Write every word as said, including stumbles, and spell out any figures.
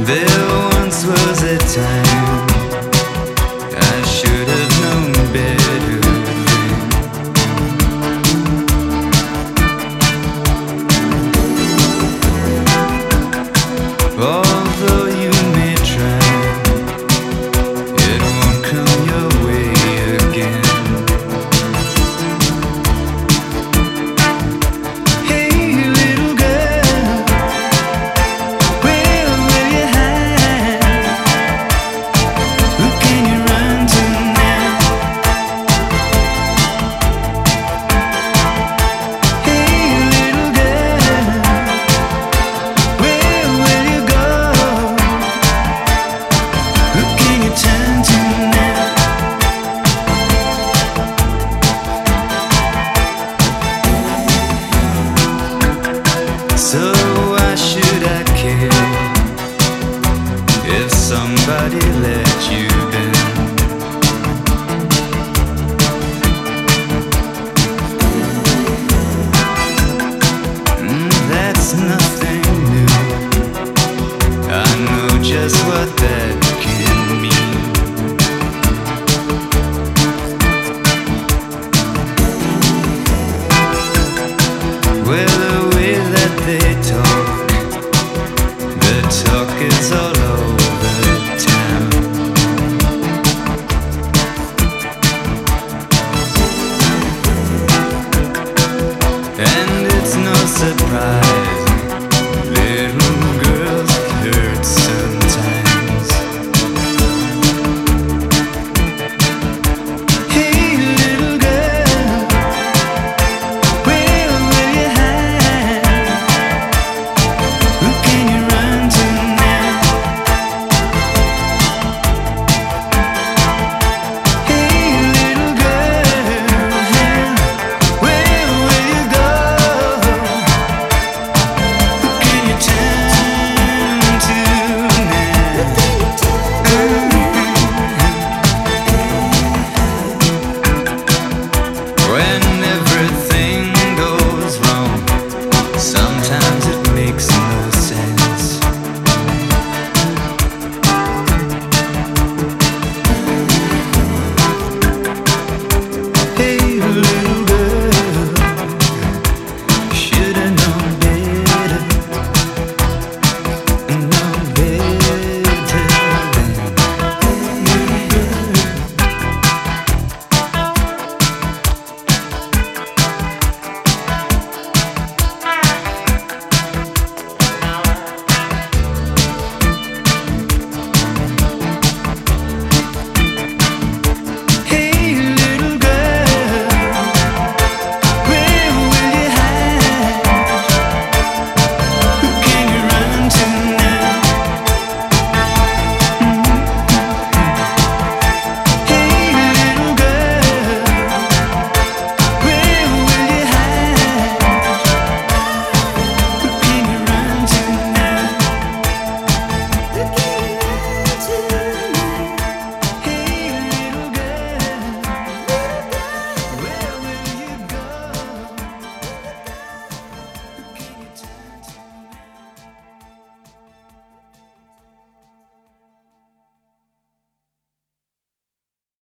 There once was a time I should have known better then. Although you may try, it won't come your way again. Hey little girl, where will you hide? Who can you run to now? Hey little girl, where will you go? Who can you turn to now? So why should I care if somebody let you down? Mm, that's nothing new. I know just what that can mean. Well,